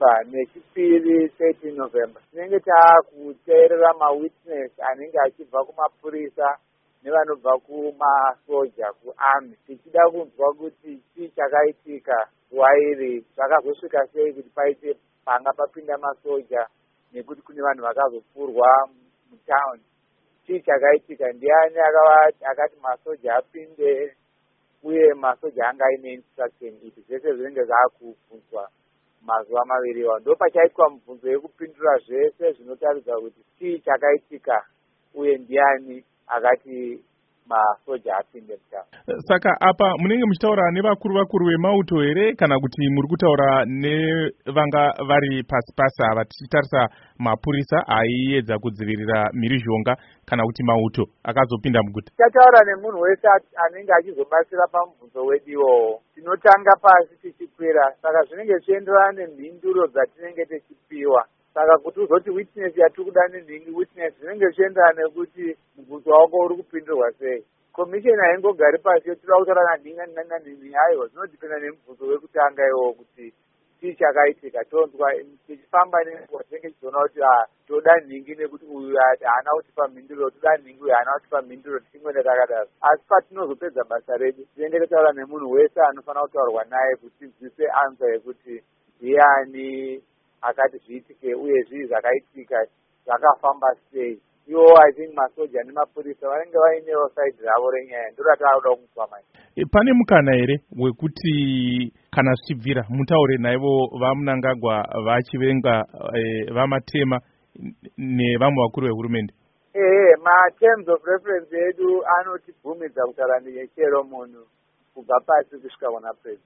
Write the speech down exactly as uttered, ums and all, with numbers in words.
November nechipiri thirteen November tinenge taakuteerera mawitness anenge achibva kumapurisa nevanobva kumasoja kuarmy tichida kunzwa kuti chii chakaitika zuva iri zvakazosvika sei kuti paite panga papinda masoja nekuti kune vanhu vakazopfurwa mutown. Chii chakaitika, ndiani akati masoja apinde uye masoja anga aine instruction ipi, zvese zvinenge zvaakubvunzwa mazuva maviri iwayo. Ndo pachaitwa mibvunzo yekupindura zvese zvinotaridza kuti chii chakaitika uye ndiani akati masoja apinde mutown. Saka apa munenge muchitaura nevakuru vakuru vemauto here kana kuti muri kutaura nevanga vari pasi pasi ava tichitarisa mapurisa aiedza kudzivirira mhirizhonga kana kuti mauto akazopinda muguta? Tataura nemunhu wese anenge achizobatsira pamubvunzo wedu iwowo. Tinotanga pasi tichikwira, saka zvinenge zvichienderana nemhinduro dzatinenge tichipiwa. Saka kuti uzoti witness yatiri kuda nenhingi witness zvinenge zvichienderana nekuti mubvunzo wako uri kupindurwa sei. Commission haingogari pasi yotira kutaura nanhingi nanhingi, aiwa zvinodhipenda nemubvunzo wekutanga iwowo kuti chii chakaitika. Tonzwa tichifamba nenguva tinenge tichiona kuti toda nhingi nekuti uyu haana kutipa mhinduro, toda nhingi uyu haana kutipa mhinduro, tichingwenda takadaro. Asi patinozopedza basa redu tinenge totaura nemunhu wese anofanira kutaurwa naye kuti tinzwise ansa yekuti ndiani akati zviitike uye zvii zvakaitika zvakafamba sei. Iwo I think masoja nemapurisa vanenge vainewo side ravo renyaya, ndo rataakuda kunzwa manje. Pane mukana here wekuti kana zvichibvira mutaure naivo vaMnangagwa vachivenga e, vamatema nevamwe vakuru vehurumende? Ehe, ma-terms of reference edu anotibvumidza kutaura nechero munhu kubva pasi kusvika kuna president.